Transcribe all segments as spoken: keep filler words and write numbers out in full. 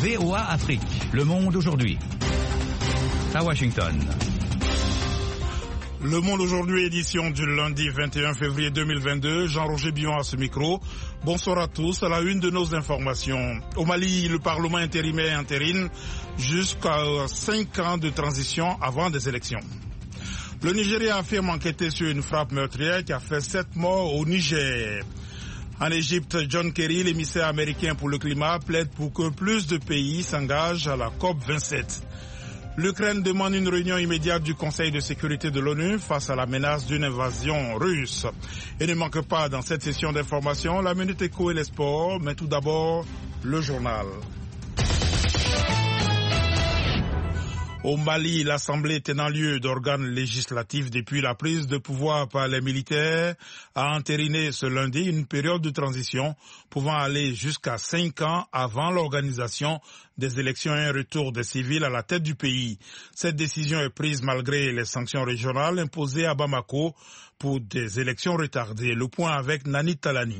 V O A Afrique, Le Monde aujourd'hui. À Washington. Le Monde aujourd'hui, édition du lundi vingt et un février deux mille vingt-deux. Jean-Roger Billon à ce micro. Bonsoir à tous. À la une de nos informations. Au Mali, le Parlement intérimaire entérine jusqu'à cinq ans de transition avant des élections. Le Nigeria affirme enquêter sur une frappe meurtrière qui a fait sept morts au Niger. En Égypte, John Kerry, l'émissaire américain pour le climat, plaide pour que plus de pays s'engagent à la COP vingt-sept. L'Ukraine demande une réunion immédiate du Conseil de sécurité de l'ONU face à la menace d'une invasion russe. Et ne manque pas dans cette session d'information la Minute Éco et les sports, mais tout d'abord le journal. Au Mali, l'Assemblée tenant lieu d'organes législatifs depuis la prise de pouvoir par les militaires a entériné ce lundi une période de transition pouvant aller jusqu'à cinq ans avant l'organisation des élections et un retour des civils à la tête du pays. Cette décision est prise malgré les sanctions régionales imposées à Bamako pour des élections retardées. Le point avec Nani Talani.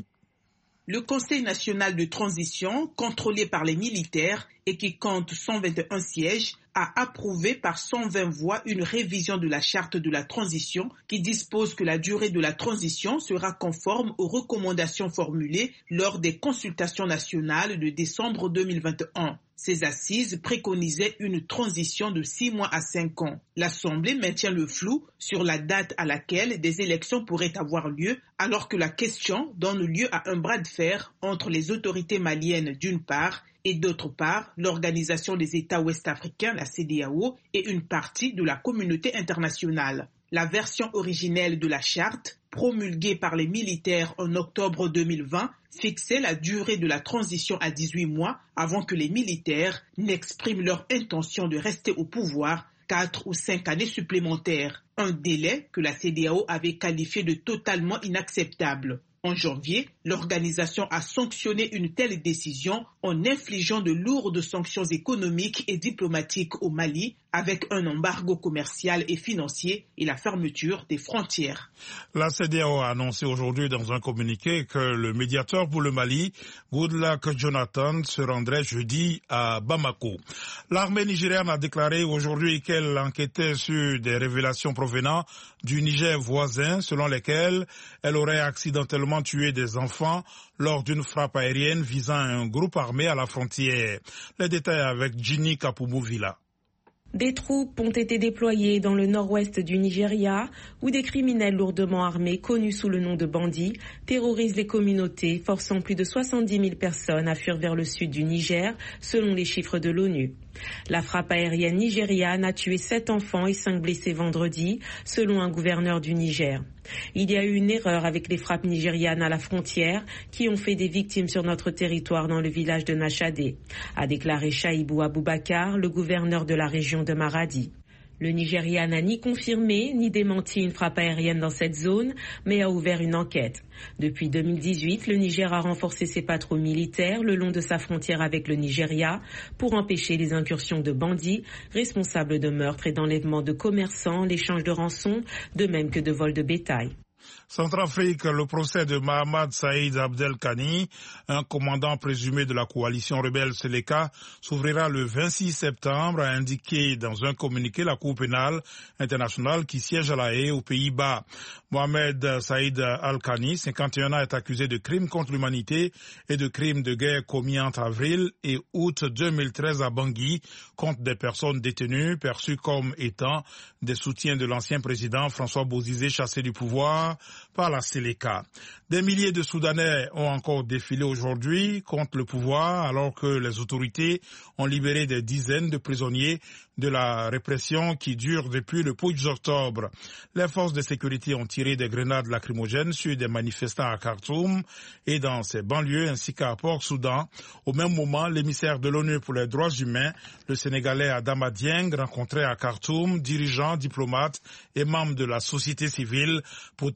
Le Conseil national de transition, contrôlé par les militaires et qui compte cent vingt et un sièges, a approuvé par cent vingt voix une révision de la charte de la transition qui dispose que la durée de la transition sera conforme aux recommandations formulées lors des consultations nationales de décembre deux mille vingt et un. Ces assises préconisaient une transition de six mois à cinq ans. L'Assemblée maintient le flou sur la date à laquelle des élections pourraient avoir lieu, alors que la question donne lieu à un bras de fer entre les autorités maliennes d'une part et d'autre part l'Organisation des États ouest-africains, la C E D E A O, et une partie de la communauté internationale. La version originelle de la charte, promulguée par les militaires en octobre deux mille vingt, fixait la durée de la transition à dix-huit mois avant que les militaires n'expriment leur intention de rester au pouvoir quatre ou cinq années supplémentaires, un délai que la C E D E A O avait qualifié de totalement inacceptable. En janvier, l'organisation a sanctionné une telle décision en infligeant de lourdes sanctions économiques et diplomatiques au Mali, avec un embargo commercial et financier et la fermeture des frontières. La C E D E A O a annoncé aujourd'hui dans un communiqué que le médiateur pour le Mali, Goodluck Jonathan, se rendrait jeudi à Bamako. L'armée nigériane a déclaré aujourd'hui qu'elle enquêtait sur des révélations provenant du Niger voisin, selon lesquelles elle aurait accidentellement tué des enfants lors d'une frappe aérienne visant un groupe armé à la frontière. Les détails avec Ginny Kapumu-Villa. Des troupes ont été déployées dans le nord-ouest du Nigeria, où des criminels lourdement armés, connus sous le nom de bandits, terrorisent les communautés, forçant plus de soixante-dix mille personnes à fuir vers le sud du Niger, selon les chiffres de l'ONU. La frappe aérienne nigériane a tué sept enfants et cinq blessés vendredi, selon un gouverneur du Niger. Il y a eu une erreur avec les frappes nigérianes à la frontière qui ont fait des victimes sur notre territoire dans le village de Nachadé, a déclaré Chaibou Aboubakar, le gouverneur de la région de Maradi. Le Nigeria n'a ni confirmé ni démenti une frappe aérienne dans cette zone, mais a ouvert une enquête. Depuis deux mille dix-huit, le Niger a renforcé ses patrouilles militaires le long de sa frontière avec le Nigeria pour empêcher les incursions de bandits responsables de meurtres et d'enlèvements de commerçants, l'échange de rançons, de même que de vols de bétail. Centrafrique, le procès de Mahamad Saïd Abdelkani, un commandant présumé de la coalition rebelle Seleka, s'ouvrira le vingt-six septembre, a indiqué dans un communiqué la Cour pénale internationale qui siège à La Haye, aux Pays-Bas. Mohamed Saïd Al-Khani, cinquante et un ans, est accusé de crimes contre l'humanité et de crimes de guerre commis entre avril et août deux mille treize à Bangui contre des personnes détenues perçues comme étant des soutiens de l'ancien président François Bozizé chassé du pouvoir par la Seleka. Des milliers de Soudanais ont encore défilé aujourd'hui contre le pouvoir alors que les autorités ont libéré des dizaines de prisonniers de la répression qui dure depuis le putsch d'octobre. Les forces de sécurité ont tiré des grenades lacrymogènes sur des manifestants à Khartoum et dans ses banlieues ainsi qu'à Port-Soudan. Au même moment, l'émissaire de l'ONU pour les droits humains, le Sénégalais Adama Dieng, rencontrait à Khartoum dirigeants, diplomates et membres de la société civile pour tenter de faire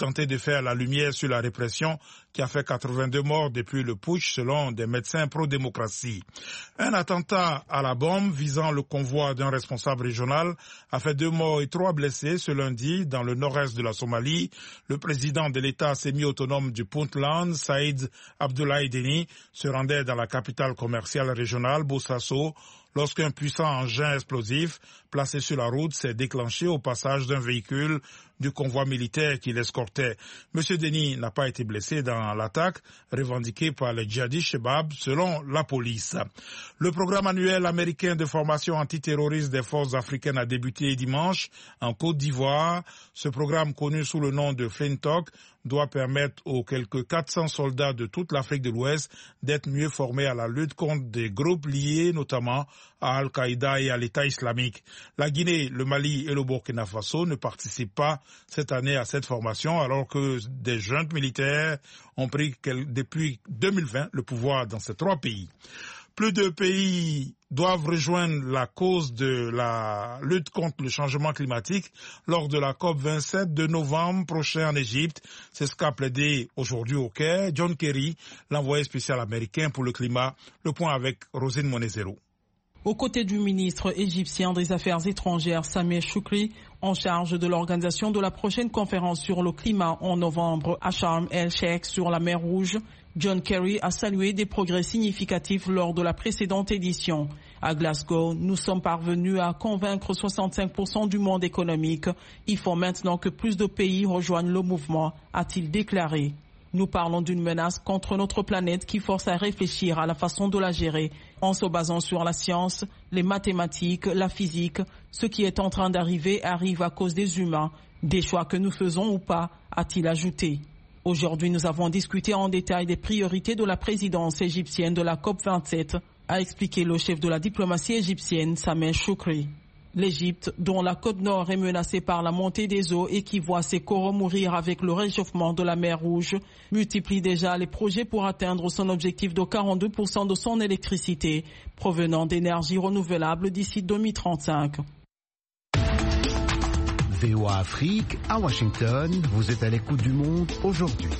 faire la lumière sur la répression qui a fait quatre-vingt-deux morts depuis le putsch selon des médecins pro-démocratie. Un attentat à la bombe visant le convoi d'un responsable régional a fait deux morts et trois blessés ce lundi dans le nord-est de la Somalie. Le président de l'État semi-autonome du Puntland, Saïd Abdoulaye Deni, se rendait dans la capitale commerciale régionale, Bosaso, lorsqu'un puissant engin explosif placé sur la route s'est déclenché au passage d'un véhicule du convoi militaire qui l'escortait. Monsieur Deni n'a pas été blessé dans l'attaque revendiquée par les djihadistes Chebab, selon la police. Le programme annuel américain de formation antiterroriste des forces africaines a débuté dimanche en Côte d'Ivoire. Ce programme, connu sous le nom de Flintock, doit permettre aux quelques quatre cents soldats de toute l'Afrique de l'Ouest d'être mieux formés à la lutte contre des groupes liés notamment à Al-Qaïda et à l'État islamique. La Guinée, le Mali et le Burkina Faso ne participent pas cette année à cette formation alors que des juntes militaires ont pris depuis deux mille vingt le pouvoir dans ces trois pays. Plus de pays doivent rejoindre la cause de la lutte contre le changement climatique lors de la COP vingt-sept de novembre prochain en Égypte. C'est ce qu'a plaidé aujourd'hui au Caire John Kerry, l'envoyé spécial américain pour le climat. Le point avec Rosine Monezero. Aux côtés du ministre égyptien des Affaires étrangères Sameh Shoukry, en charge de l'organisation de la prochaine conférence sur le climat en novembre à Sharm el-Sheikh sur la mer Rouge, John Kerry a salué des progrès significatifs lors de la précédente édition. À Glasgow, nous sommes parvenus à convaincre soixante-cinq pour cent du monde économique. Il faut maintenant que plus de pays rejoignent le mouvement, a-t-il déclaré. Nous parlons d'une menace contre notre planète qui force à réfléchir à la façon de la gérer en se basant sur la science, les mathématiques, la physique. Ce qui est en train d'arriver arrive à cause des humains, des choix que nous faisons ou pas, a-t-il ajouté. Aujourd'hui, nous avons discuté en détail des priorités de la présidence égyptienne de la COP vingt-sept, a expliqué le chef de la diplomatie égyptienne, Sameh Shoukry. L'Égypte, dont la côte nord est menacée par la montée des eaux et qui voit ses coraux mourir avec le réchauffement de la mer Rouge, multiplie déjà les projets pour atteindre son objectif de quarante-deux pour cent de son électricité provenant d'énergies renouvelables d'ici deux mille trente-cinq. V O A Afrique, à Washington, vous êtes à l'écoute du monde aujourd'hui.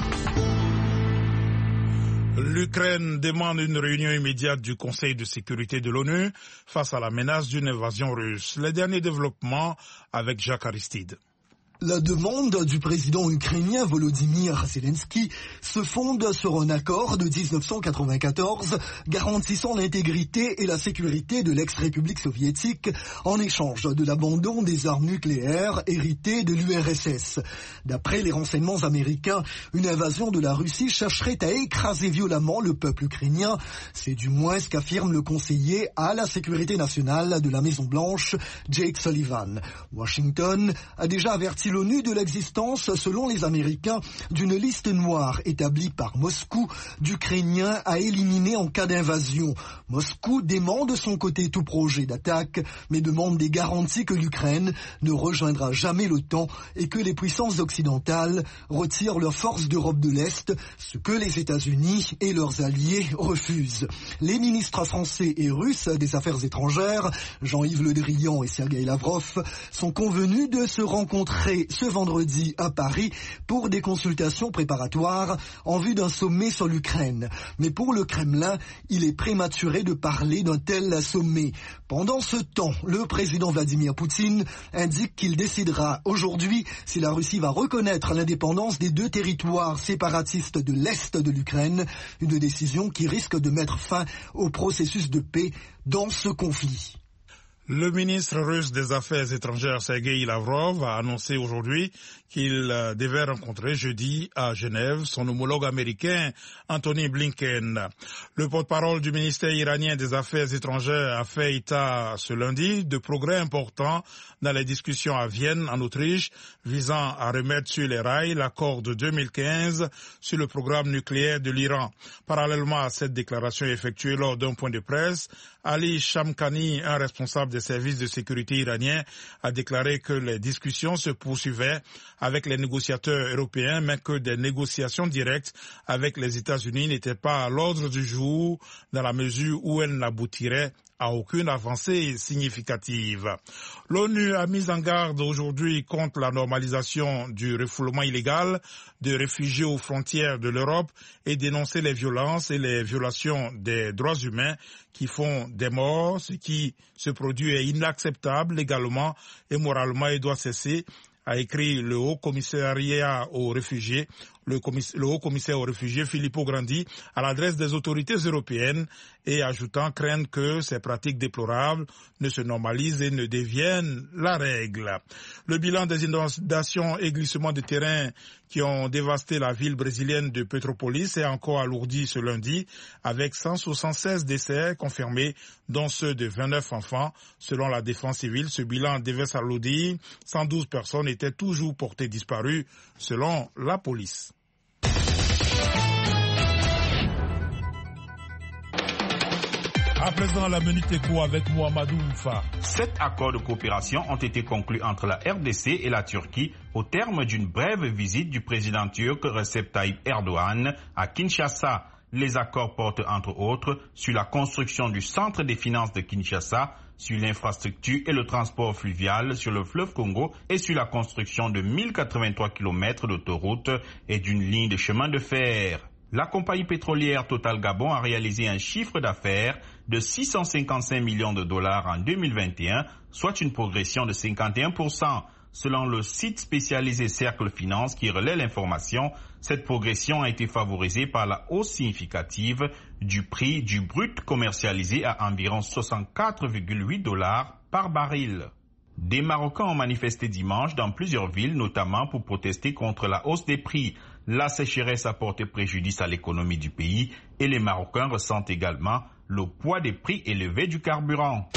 L'Ukraine demande une réunion immédiate du Conseil de sécurité de l'ONU face à la menace d'une invasion russe. Les derniers développements avec Jacques Aristide. La demande du président ukrainien Volodymyr Zelensky se fonde sur un accord de dix-neuf cent quatre-vingt-quatorze garantissant l'intégrité et la sécurité de l'ex-république soviétique en échange de l'abandon des armes nucléaires héritées de l'U R S S. D'après les renseignements américains, une invasion de la Russie chercherait à écraser violemment le peuple ukrainien. C'est du moins ce qu'affirme le conseiller à la sécurité nationale de la Maison-Blanche, Jake Sullivan. Washington a déjà averti l'ONU de l'existence, selon les Américains, d'une liste noire établie par Moscou d'Ukrainiens à éliminer en cas d'invasion. Moscou dément de son côté tout projet d'attaque, mais demande des garanties que l'Ukraine ne rejoindra jamais l'OTAN et que les puissances occidentales retirent leurs forces d'Europe de l'Est, ce que les États-Unis et leurs alliés refusent. Les ministres français et russes des Affaires étrangères, Jean-Yves Le Drian et Sergueï Lavrov, sont convenus de se rencontrer ce vendredi à Paris pour des consultations préparatoires en vue d'un sommet sur l'Ukraine. Mais pour le Kremlin, il est prématuré de parler d'un tel sommet. Pendant ce temps, le président Vladimir Poutine indique qu'il décidera aujourd'hui si la Russie va reconnaître l'indépendance des deux territoires séparatistes de l'Est de l'Ukraine, une décision qui risque de mettre fin au processus de paix dans ce conflit. Le ministre russe des Affaires étrangères Sergueï Lavrov a annoncé aujourd'hui qu'il devait rencontrer jeudi à Genève son homologue américain Antony Blinken. Le porte-parole du ministère iranien des Affaires étrangères a fait état ce lundi de progrès importants dans les discussions à Vienne, en Autriche, visant à remettre sur les rails l'accord de deux mille quinze sur le programme nucléaire de l'Iran. Parallèlement à cette déclaration effectuée lors d'un point de presse, Ali Shamkhani, un responsable des services de sécurité iraniens, a déclaré que les discussions se poursuivaient avec les négociateurs européens, mais que des négociations directes avec les États-Unis n'étaient pas à l'ordre du jour dans la mesure où elles n'aboutiraient à aucune avancée significative. L'ONU a mis en garde aujourd'hui contre la normalisation du refoulement illégal de réfugiés aux frontières de l'Europe et dénoncé les violences et les violations des droits humains qui font des morts. Ce qui se produit est inacceptable légalement et moralement et doit cesser, a écrit le Haut Commissariat aux réfugiés, le, commiss- le Haut Commissaire aux réfugiés Filippo Grandi à l'adresse des autorités européennes et ajoutant craindre que ces pratiques déplorables ne se normalisent et ne deviennent la règle. Le bilan des inondations et glissements de terrain qui ont dévasté la ville brésilienne de Petrópolis est encore alourdi ce lundi avec cent soixante-seize décès confirmés, dont ceux de vingt-neuf enfants. Selon la défense civile, ce bilan devait s'alourdir. cent douze personnes étaient toujours portées disparues selon la police. À présent, la Minute Éco avec Mohamedou Oufa. Sept accords de coopération ont été conclus entre la R D C et la Turquie au terme d'une brève visite du président turc Recep Tayyip Erdogan à Kinshasa. Les accords portent entre autres sur la construction du centre des finances de Kinshasa, sur l'infrastructure et le transport fluvial sur le fleuve Congo et sur la construction de mille quatre-vingt-trois kilomètres d'autoroutes et d'une ligne de chemin de fer. La compagnie pétrolière Total Gabon a réalisé un chiffre d'affaires de six cent cinquante-cinq millions de dollars en deux mille vingt et un, soit une progression de cinquante et un pour cent. Selon le site spécialisé Cercle Finance qui relaie l'information, cette progression a été favorisée par la hausse significative du prix du brut commercialisé à environ soixante-quatre virgule huit dollars par baril. Des Marocains ont manifesté dimanche dans plusieurs villes, notamment pour protester contre la hausse des prix. La sécheresse a porté préjudice à l'économie du pays et les Marocains ressentent également le poids des prix élevés du carburant.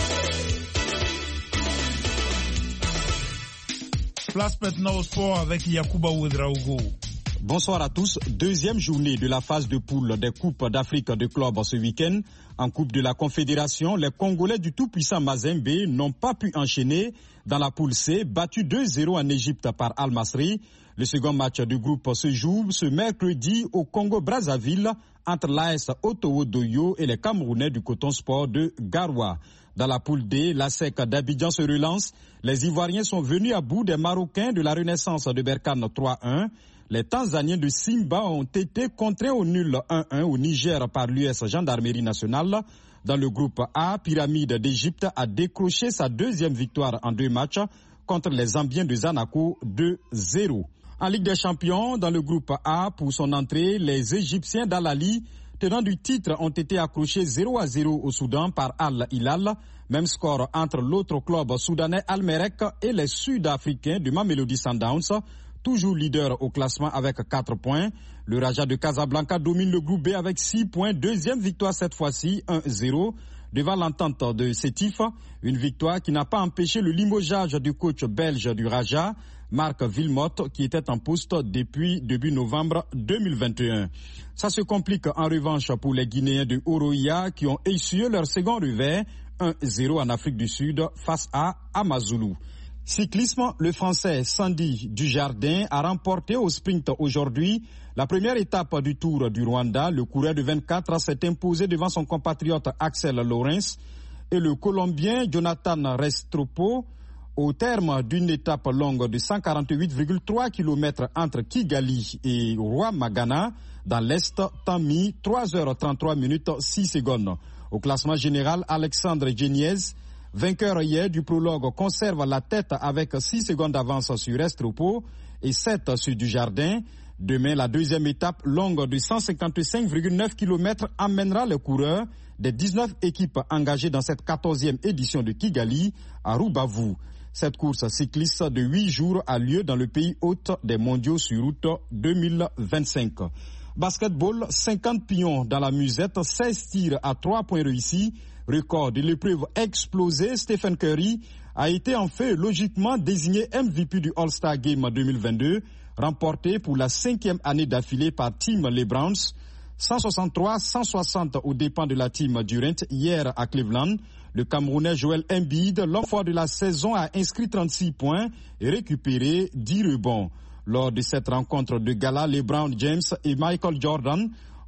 Place maintenant au sport avec Yacouba Ouedraogo. Bonsoir à tous. Deuxième journée de la phase de poule des Coupes d'Afrique de clubs ce week-end. En Coupe de la Confédération, les Congolais du tout-puissant Mazembe n'ont pas pu enchaîner dans la poule C, battu deux zéro en Égypte par Al Masry. Le second match du groupe se joue ce mercredi au Congo-Brazzaville entre l'A S Otowo-Doyo et les Camerounais du Coton Sport de Garoua. Dans la poule D, la S E C d'Abidjan se relance. Les Ivoiriens sont venus à bout des Marocains de la Renaissance de Berkane trois un. Les Tanzaniens de Simba ont été contraints au nul un un au Niger par l'U S Gendarmerie nationale. Dans le groupe A, Pyramide d'Égypte a décroché sa deuxième victoire en deux matchs contre les Zambiens de Zanaco deux zéro. En Ligue des Champions, dans le groupe A, pour son entrée, les Égyptiens d'Al-Ali, tenants du titre, ont été accrochés zéro à zéro au Soudan par Al-Hilal. Même score entre l'autre club soudanais Al-Merrek et les Sud-Africains du Mamelodi Sundowns, toujours leader au classement avec quatre points. Le Raja de Casablanca domine le groupe B avec six points. Deuxième victoire cette fois-ci, un zéro. Devant l'entente de Sétif, une victoire qui n'a pas empêché le limogeage du coach belge du Raja, Marc Wilmotte, qui était en poste depuis début novembre deux mille vingt et un. Ça se complique en revanche pour les Guinéens de Horoya qui ont essuyé leur second revers, un zéro en Afrique du Sud face à Amazulu. Cyclisme, le Français Sandy Dujardin a remporté au sprint aujourd'hui la première étape du Tour du Rwanda. Le coureur de vingt-quatre s'est imposé devant son compatriote Axel Lawrence et le Colombien Jonathan Restrepo au terme d'une étape longue de cent quarante-huit virgule trois kilomètres entre Kigali et Rwamagana dans l'Est, temps mis trois heures trente-trois minutes six secondes. Au classement général, Alexandre Geniez, vainqueur hier du prologue, conserve la tête avec six secondes d'avance sur Restrepo et sept sur Dujardin. Demain, la deuxième étape longue de cent cinquante-cinq virgule neuf kilomètres amènera les coureurs des dix-neuf équipes engagées dans cette quatorzième édition de Kigali à Rubavu. Cette course cycliste de huit jours a lieu dans le pays hôte des mondiaux sur route deux mille vingt-cinq. Basketball, cinquante pions dans la musette, seize tirs à trois points réussis. Record de l'épreuve explosée, Stephen Curry a été en fait logiquement désigné M V P du All-Star Game deux mille vingt-deux, remporté pour la cinquième année d'affilée par Team les Browns. cent soixante-trois à cent soixante aux dépens de la Team Durant hier à Cleveland. Le Camerounais Joel Embiid, l'homme fort de la saison, a inscrit trente-six points et récupéré dix rebonds. Lors de cette rencontre de gala, LeBron James et Michael Jordan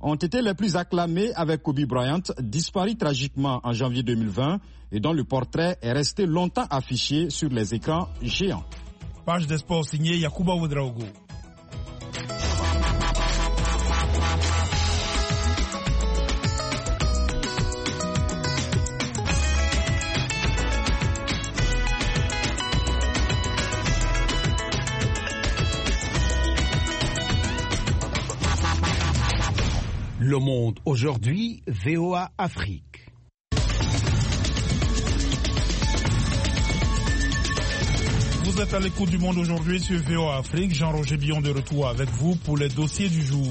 ont été les plus acclamés avec Kobe Bryant, disparu tragiquement en janvier deux mille vingt et dont le portrait est resté longtemps affiché sur les écrans géants. Page des sports signée Yacouba Ouedraogo. Le Monde aujourd'hui, V O A Afrique. Vous êtes à l'écoute du Monde aujourd'hui sur V O A Afrique. Jean-Roger Billon de retour avec vous pour les dossiers du jour.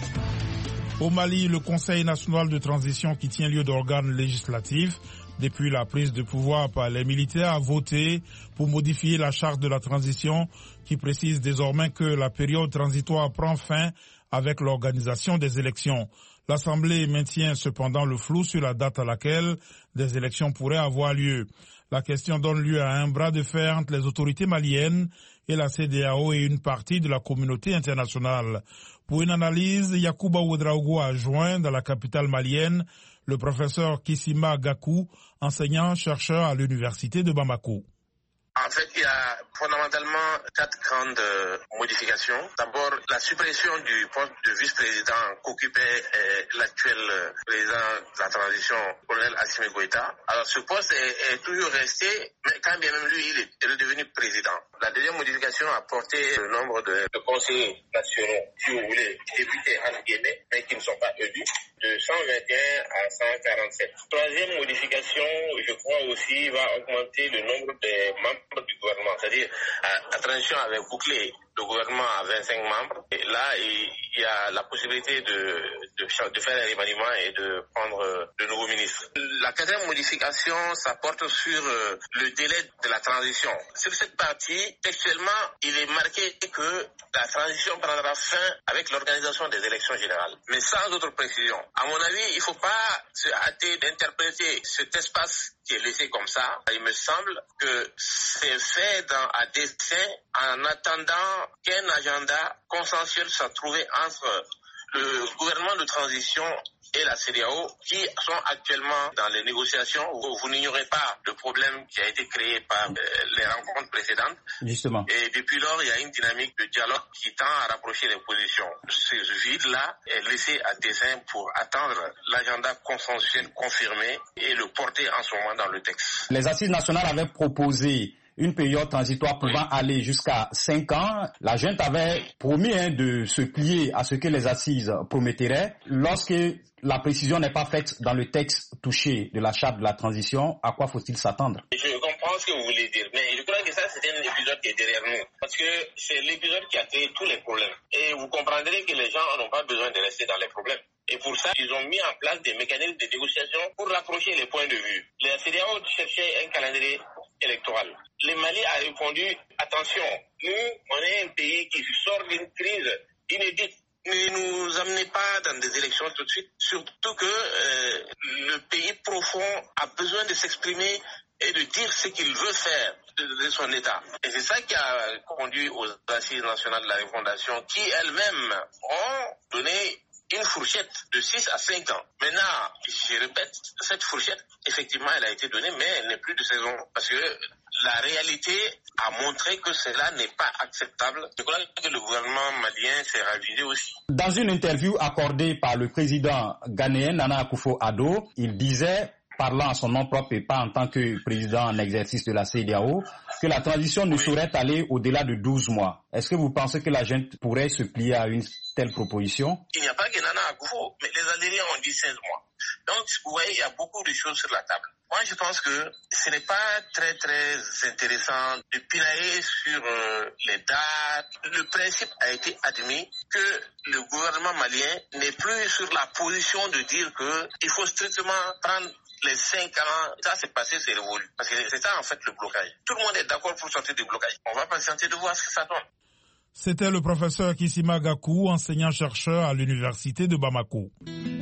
Au Mali, le Conseil national de transition qui tient lieu d'organes législatifs depuis la prise de pouvoir par les militaires a voté pour modifier la charte de la transition qui précise désormais que la période transitoire prend fin avec l'organisation des élections. L'Assemblée maintient cependant le flou sur la date à laquelle des élections pourraient avoir lieu. La question donne lieu à un bras de fer entre les autorités maliennes et la C E D E A O et une partie de la communauté internationale. Pour une analyse, Yacouba Ouedraogo a joint dans la capitale malienne le professeur Kissima Gakou, enseignant-chercheur à l'université de Bamako. En fait, il y a fondamentalement quatre grandes euh, modifications. D'abord, la suppression du poste de vice-président qu'occupait euh, l'actuel euh, président de la transition, colonel Assimi Goïta. Alors, ce poste est, est toujours resté, mais quand bien même lui, il est, il est devenu président. La deuxième modification a porté le nombre de, de conseillers nationaux, si vous voulez, députés entre guillemets, mais qui ne sont pas élus, de cent vingt et un à cent quarante-sept. Troisième modification, je crois aussi, va augmenter le nombre des membres du gouvernement. C'est-à-dire, la transition avait bouclé le gouvernement à vingt-cinq membres. Et là, il y a la possibilité de, de, de faire un remaniement et de prendre de nouveaux ministres. La quatrième modification, ça porte sur le délai de la transition. Sur cette partie, textuellement, il est marqué que la transition prendra fin avec l'organisation des élections générales, mais sans autre précision. À mon avis, il ne faut pas se hâter d'interpréter cet espace qui est laissé comme ça. Il me semble que c'est fait dans, à dessein en attendant qu'un agenda consensuel soit trouvé entre le gouvernement de transition et la C E D E A O qui sont actuellement dans les négociations. Vous, vous n'ignorez pas le problème qui a été créé par euh, les rencontres précédentes. Justement. Et depuis lors, il y a une dynamique de dialogue qui tend à rapprocher les positions. Ce vide-là est laissé à dessein pour attendre l'agenda consensuel confirmé et le porter en ce moment dans le texte. Les assises nationales avaient proposé une période transitoire pouvant oui. aller jusqu'à cinq ans. La junte avait promis hein, de se plier à ce que les assises promettraient. Lorsque la précision n'est pas faite dans le texte touché de la charte de la transition, à quoi faut-il s'attendre? Je comprends ce que vous voulez dire, mais je crois que ça, c'est un épisode qui est derrière nous. Parce que c'est l'épisode qui a créé tous les problèmes. Et vous comprendrez que les gens n'ont pas besoin de rester dans les problèmes. Et pour ça, ils ont mis en place des mécanismes de négociation pour rapprocher les points de vue. La C E D E A O cherchait un calendrier électoral. Le Mali a répondu, attention, nous, on est un pays qui sort d'une crise inédite. Ne nous amenez pas dans des élections tout de suite, surtout que euh, le pays profond a besoin de s'exprimer et de dire ce qu'il veut faire de, de son État. Et c'est ça qui a conduit aux assises nationales de la refondation qui elles-mêmes ont donné une fourchette de six à cinq ans. Maintenant, je répète, cette fourchette, effectivement, elle a été donnée, mais elle n'est plus de saison. Parce que la réalité a montré que cela n'est pas acceptable. Je crois que le gouvernement malien s'est ravisé aussi. Dans une interview accordée par le président ghanéen Nana Akufo-Addo, il disait, parlant en son nom propre et pas en tant que président en exercice de la C E D E A O, que la transition ne oui. saurait aller au-delà de douze mois. Est-ce que vous pensez que la junte pourrait se plier à une telle proposition? Il n'y a pas que Nana Akufo, mais les Algériens ont dit seize mois. Donc, vous voyez, il y a beaucoup de choses sur la table. Moi, je pense que ce n'est pas très, très intéressant de pinailler sur euh, les dates. Le principe a été admis que le gouvernement malien n'est plus sur la position de dire qu'il faut strictement prendre les cinq ans. Ça, c'est passé, c'est révolu. Parce que c'est ça, en fait, le blocage. Tout le monde est d'accord pour sortir du blocage. On va patienter de voir ce que ça donne. C'était le professeur Kissima Gakou, enseignant-chercheur à l'université de Bamako.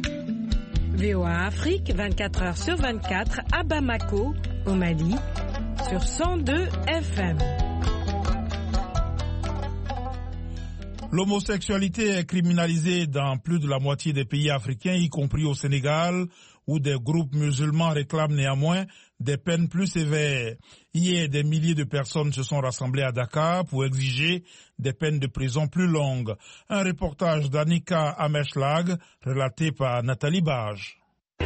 V O A Afrique, vingt-quatre heures sur vingt-quatre, à Bamako, au Mali, sur cent deux F M. L'homosexualité est criminalisée dans plus de la moitié des pays africains, y compris au Sénégal, où des groupes musulmans réclament néanmoins des peines plus sévères. Hier, des milliers de personnes se sont rassemblées à Dakar pour exiger des peines de prison plus longues. Un reportage d'Annika Ameshlag, relaté par Nathalie Bage.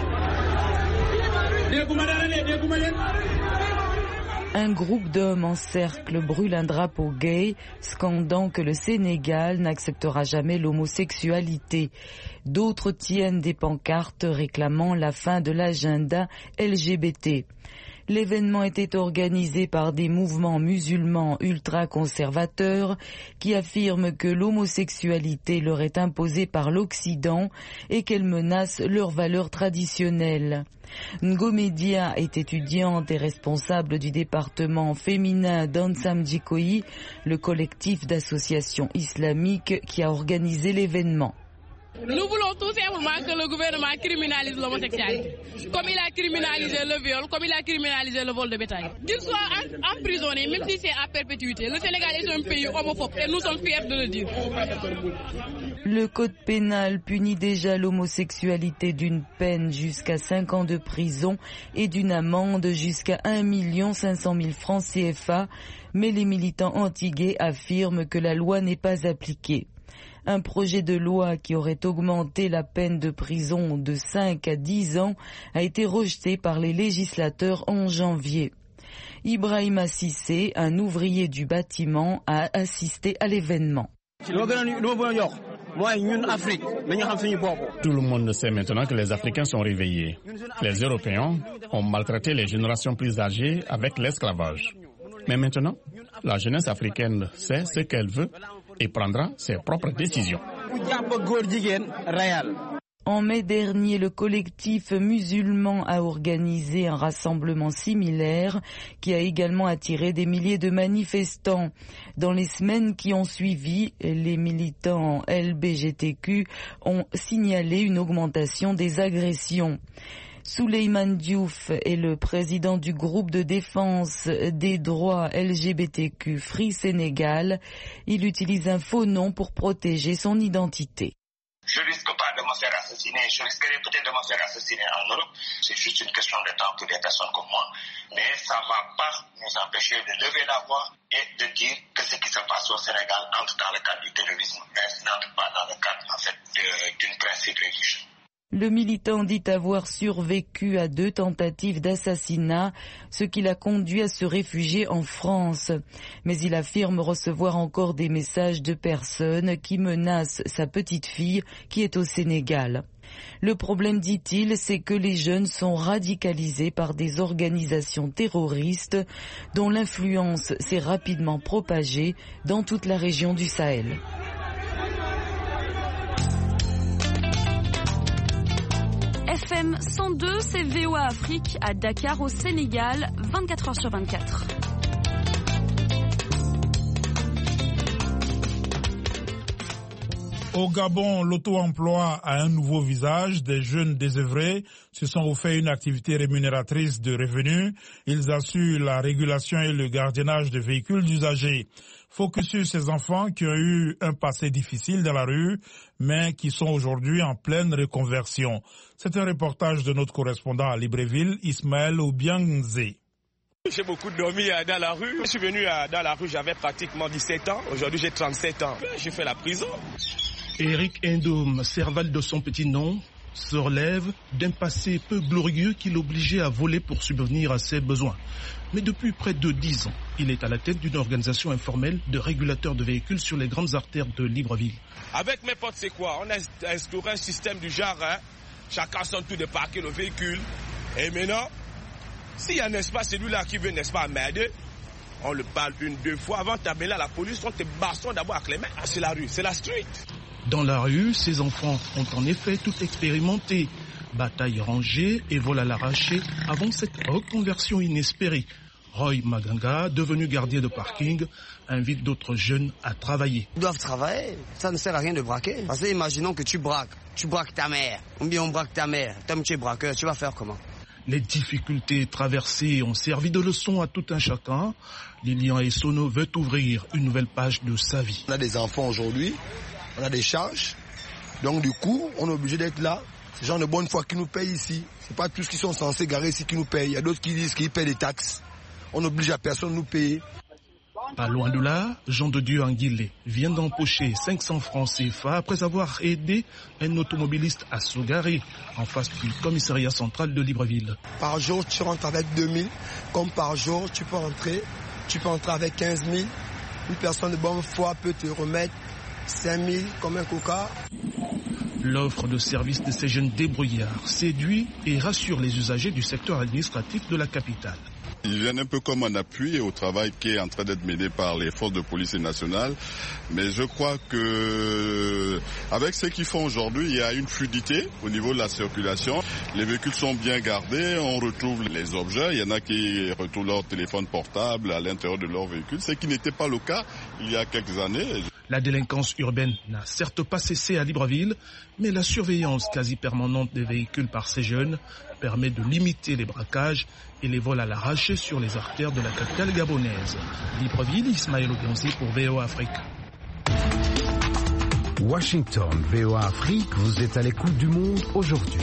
Un groupe d'hommes en cercle brûle un drapeau gay, scandant que le Sénégal n'acceptera jamais l'homosexualité. D'autres tiennent des pancartes réclamant la fin de l'agenda L G B T. L'événement était organisé par des mouvements musulmans ultra-conservateurs qui affirment que l'homosexualité leur est imposée par l'Occident et qu'elle menace leurs valeurs traditionnelles. Ngomedia est étudiante et responsable du département féminin d'Ansam Djikoyi, le collectif d'associations islamiques qui a organisé l'événement. Nous voulons tout simplement que le gouvernement criminalise l'homosexualité, comme il a criminalisé le viol, comme il a criminalisé le vol de bétail. Qu'il soit emprisonné, même si c'est à perpétuité. Le Sénégal est un pays homophobe et nous sommes fiers de le dire. Le code pénal punit déjà l'homosexualité d'une peine jusqu'à cinq ans de prison et d'une amende jusqu'à un million cinq cent mille francs C F A, mais les militants anti-gays affirment que la loi n'est pas appliquée. Un projet de loi qui aurait augmenté la peine de prison de cinq à dix ans a été rejeté par les législateurs en janvier. Ibrahima Sissé, un ouvrier du bâtiment, a assisté à l'événement. Tout le monde sait maintenant que les Africains sont réveillés. Les Européens ont maltraité les générations plus âgées avec l'esclavage. Mais maintenant, la jeunesse africaine sait ce qu'elle veut et prendra ses propres décisions. En mai dernier, le collectif musulman a organisé un rassemblement similaire qui a également attiré des milliers de manifestants. Dans les semaines qui ont suivi, les militants L G B T Q ont signalé une augmentation des agressions. Souleymane Diouf est le président du groupe de défense des droits L G B T Q Free Sénégal. Il utilise un faux nom pour protéger son identité. Je risque pas de me faire assassiner, je risquerai peut-être de me faire assassiner en Europe. C'est juste une question de temps pour des personnes comme moi. Mais ça ne va pas nous empêcher de lever la voix et de dire que ce qui se passe au Sénégal entre dans le cadre du terrorisme, mais n'entre pas dans le cadre en fait d'une principe religieux. Le militant dit avoir survécu à deux tentatives d'assassinat, ce qui l'a conduit à se réfugier en France. Mais il affirme recevoir encore des messages de personnes qui menacent sa petite fille qui est au Sénégal. Le problème, dit-il, c'est que les jeunes sont radicalisés par des organisations terroristes dont l'influence s'est rapidement propagée dans toute la région du Sahel. F M cent deux, c'est V O A Afrique à Dakar au Sénégal, vingt-quatre heures sur vingt-quatre. Au Gabon, l'auto-emploi a un nouveau visage. Des jeunes désœuvrés se sont offerts une activité rémunératrice de revenus. Ils assurent la régulation et le gardiennage de véhicules d'usagers. Focus sur ces enfants qui ont eu un passé difficile dans la rue, mais qui sont aujourd'hui en pleine reconversion. C'est un reportage de notre correspondant à Libreville, Ismaël Oubiangzé. J'ai beaucoup dormi dans la rue. Je suis venu dans la rue, j'avais pratiquement dix-sept ans. Aujourd'hui, j'ai trente-sept ans. J'ai fait la prison. Éric Indôme, Serval de son petit nom, se relève d'un passé peu glorieux qui l'obligeait à voler pour subvenir à ses besoins. Mais depuis près de dix ans, il est à la tête d'une organisation informelle de régulateurs de véhicules sur les grandes artères de Libreville. Avec mes potes, c'est quoi? On a instauré un système du genre, hein? Chacun son tour de parquer le véhicule. Et maintenant, s'il y a, n'est-ce pas, celui-là qui veut, n'est-ce pas, m'aider, on le parle une, deux fois. Avant de t'amener à la police, on te bastonne d'abord avec les mains. Ah, c'est la rue, c'est la street. Dans la rue, ces enfants ont en effet tout expérimenté. Bataille rangée et vol à l'arraché avant cette reconversion inespérée. Roy Maganga, devenu gardien de parking, invite d'autres jeunes à travailler. Ils doivent travailler, ça ne sert à rien de braquer. Parce que imaginons que tu braques, tu braques ta mère, ou bien on braque ta mère, comme tu es braqueur, tu vas faire comment? Les difficultés traversées ont servi de leçon à tout un chacun. Lilian Essono veut ouvrir une nouvelle page de sa vie. On a des enfants aujourd'hui, on a des charges, donc du coup, on est obligé d'être là. C'est gens de bonne foi qui nous payent ici. C'est pas tous qui sont censés garer ici qui nous payent. Il y a d'autres qui disent qu'ils paient des taxes. On n'oblige à personne de nous payer. Pas loin de là, Jean de Dieu Anguillet vient d'empocher cinq cents francs C F A après avoir aidé un automobiliste à se garer en face du commissariat central de Libreville. Par jour, tu rentres avec deux mille, comme par jour, tu peux rentrer, tu peux rentrer avec quinze mille. Une personne de bonne foi peut te remettre cinq mille comme un coca. L'offre de service de ces jeunes débrouillards séduit et rassure les usagers du secteur administratif de la capitale. Ils viennent un peu comme un appui au travail qui est en train d'être mené par les forces de police nationales. Mais je crois que avec ce qu'ils font aujourd'hui, il y a une fluidité au niveau de la circulation. Les véhicules sont bien gardés, on retrouve les objets. Il y en a qui retrouvent leur téléphone portable à l'intérieur de leur véhicule, ce qui n'était pas le cas il y a quelques années. La délinquance urbaine n'a certes pas cessé à Libreville, mais la surveillance quasi permanente des véhicules par ces jeunes permet de limiter les braquages et les vols à l'arraché sur les artères de la capitale gabonaise. Libreville, Ismaël Obianzi pour V O A Afrique. Washington, V O A Afrique, vous êtes à l'écoute du monde aujourd'hui.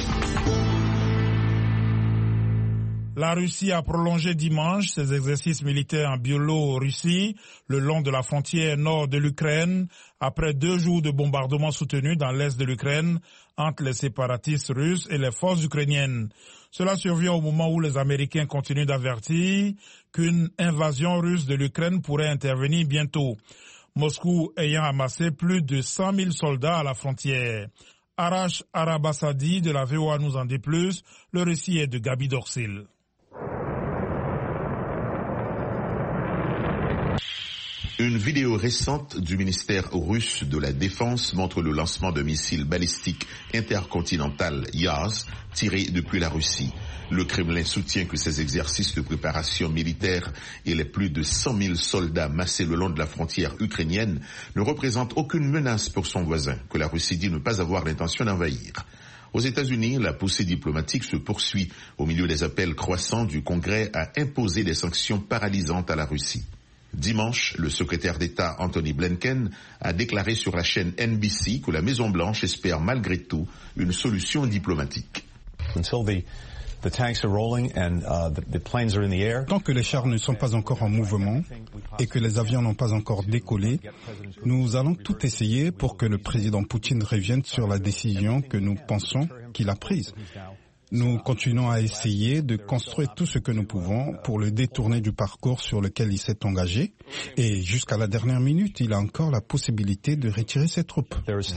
La Russie a prolongé dimanche ses exercices militaires en Biélorussie, le long de la frontière nord de l'Ukraine, après deux jours de bombardements soutenus dans l'est de l'Ukraine entre les séparatistes russes et les forces ukrainiennes. Cela survient au moment où les Américains continuent d'avertir qu'une invasion russe de l'Ukraine pourrait intervenir bientôt. Moscou ayant amassé plus de cent mille soldats à la frontière. Arash Arabasadi de la V O A nous en dit plus. Le récit est de Gabi Dorsil. Une vidéo récente du ministère russe de la Défense montre le lancement de missiles balistiques intercontinental Yars tirés depuis la Russie. Le Kremlin soutient que ces exercices de préparation militaire et les plus de cent mille soldats massés le long de la frontière ukrainienne ne représentent aucune menace pour son voisin, que la Russie dit ne pas avoir l'intention d'envahir. Aux États-Unis, la poussée diplomatique se poursuit au milieu des appels croissants du Congrès à imposer des sanctions paralysantes à la Russie. Dimanche, le secrétaire d'État Anthony Blinken a déclaré sur la chaîne N B C que la Maison-Blanche espère malgré tout une solution diplomatique. Tant que les chars ne sont pas encore en mouvement et que les avions n'ont pas encore décollé, nous allons tout essayer pour que le président Poutine revienne sur la décision que nous pensons qu'il a prise. Nous continuons à essayer de construire tout ce que nous pouvons pour le détourner du parcours sur lequel il s'est engagé. Et jusqu'à la dernière minute, il a encore la possibilité de retirer ses troupes.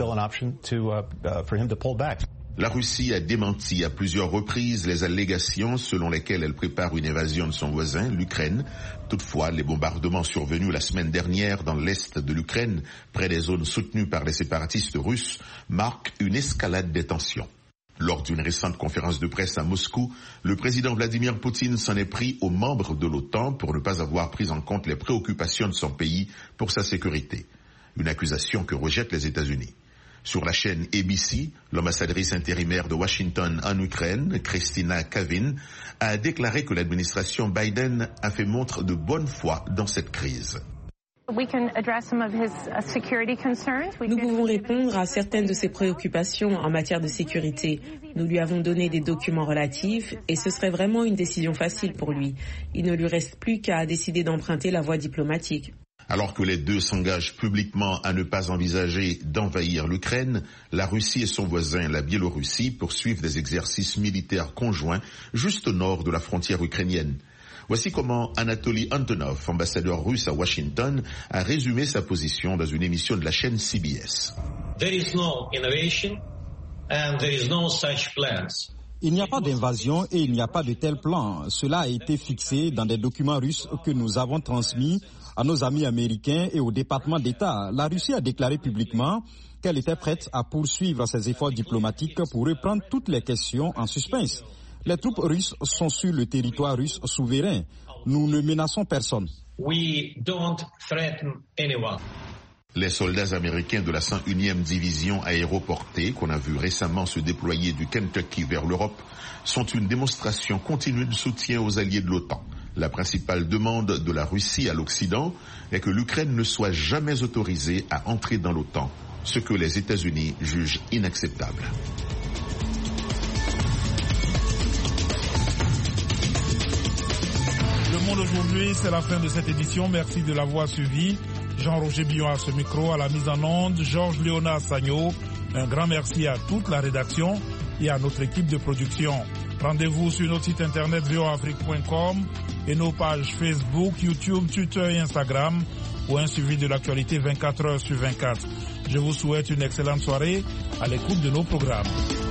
La Russie a démenti à plusieurs reprises les allégations selon lesquelles elle prépare une invasion de son voisin, l'Ukraine. Toutefois, les bombardements survenus la semaine dernière dans l'est de l'Ukraine, près des zones soutenues par les séparatistes russes, marquent une escalade des tensions. Lors d'une récente conférence de presse à Moscou, le président Vladimir Poutine s'en est pris aux membres de l'OTAN pour ne pas avoir pris en compte les préoccupations de son pays pour sa sécurité. Une accusation que rejettent les États-Unis. Sur la chaîne A B C, l'ambassadrice intérimaire de Washington en Ukraine, Kristina Kavin, a déclaré que l'administration Biden a fait montre de bonne foi dans cette crise. Nous pouvons répondre à certaines de ses préoccupations en matière de sécurité. Nous lui avons donné des documents relatifs et ce serait vraiment une décision facile pour lui. Il ne lui reste plus qu'à décider d'emprunter la voie diplomatique. Alors que les deux s'engagent publiquement à ne pas envisager d'envahir l'Ukraine, la Russie et son voisin, la Biélorussie, poursuivent des exercices militaires conjoints juste au nord de la frontière ukrainienne. Voici comment Anatoly Antonov, ambassadeur russe à Washington, a résumé sa position dans une émission de la chaîne C B S. There is no innovation and there is no such plans. Il n'y a pas d'invasion et il n'y a pas de tel plan. Cela a été fixé dans des documents russes que nous avons transmis à nos amis américains et au département d'État. La Russie a déclaré publiquement qu'elle était prête à poursuivre ses efforts diplomatiques pour reprendre toutes les questions en suspens. Les troupes russes sont sur le territoire russe souverain. Nous ne menaçons personne. We don't threaten anyone. Les soldats américains de la cent unième division aéroportée, qu'on a vu récemment se déployer du Kentucky vers l'Europe, sont une démonstration continue de soutien aux alliés de l'OTAN. La principale demande de la Russie à l'Occident est que l'Ukraine ne soit jamais autorisée à entrer dans l'OTAN, ce que les États-Unis jugent inacceptable. Le Monde aujourd'hui, c'est la fin de cette édition. Merci de l'avoir suivi. Jean-Roger Billon à ce micro, à la mise en onde, Georges Léonard Sagno. Un grand merci à toute la rédaction et à notre équipe de production. Rendez-vous sur notre site internet v o afrique point com et nos pages Facebook, YouTube, Twitter et Instagram pour un suivi de l'actualité vingt-quatre heures sur vingt-quatre. Je vous souhaite une excellente soirée à l'écoute de nos programmes.